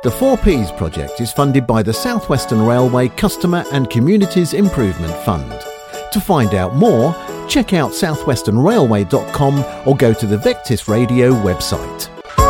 The 4Ps project is funded by the South Western Railway Customer and Communities Improvement Fund. To find out more, check out southwesternrailway.com or go to the Vectis Radio website.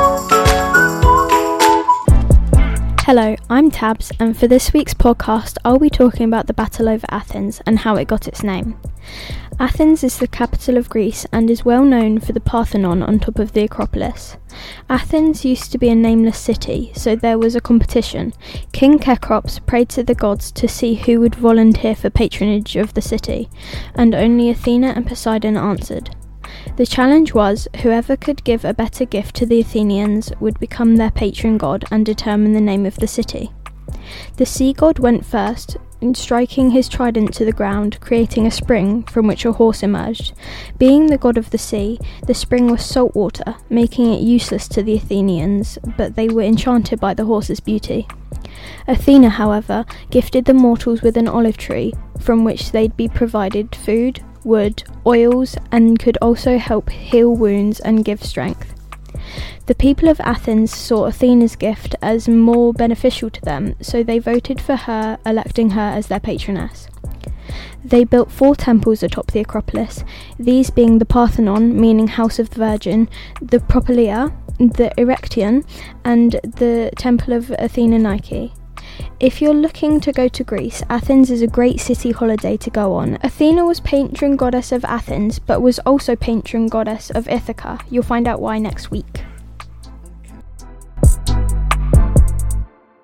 Hello, I'm Tabs, and for this week's podcast I'll be talking about the battle over Athens and how it got its name. Athens is the capital of Greece and is well known for the Parthenon on top of the Acropolis. Athens used to be a nameless city, so there was a competition. King Cecrops prayed to the gods to see who would volunteer for patronage of the city, and only Athena and Poseidon answered. The challenge was, whoever could give a better gift to the Athenians would become their patron god and determine the name of the city. The sea god went first, striking his trident to the ground, creating a spring from which a horse emerged. Being the god of the sea, the spring was salt water, making it useless to the Athenians, but they were enchanted by the horse's beauty. Athena, however, gifted the mortals with an olive tree, from which they'd be provided food, wood, oils, and could also help heal wounds and give strength. The people of Athens saw Athena's gift as more beneficial to them, so they voted for her, electing her as their patroness. They built 4 temples atop the Acropolis, these being the Parthenon, meaning House of the Virgin, the Propylaea, the Erechtheion, and the Temple of Athena Nike. If you're looking to go to Greece, Athens is a great city holiday to go on. Athena was patron goddess of Athens, but was also patron goddess of Ithaca. You'll find out why next week.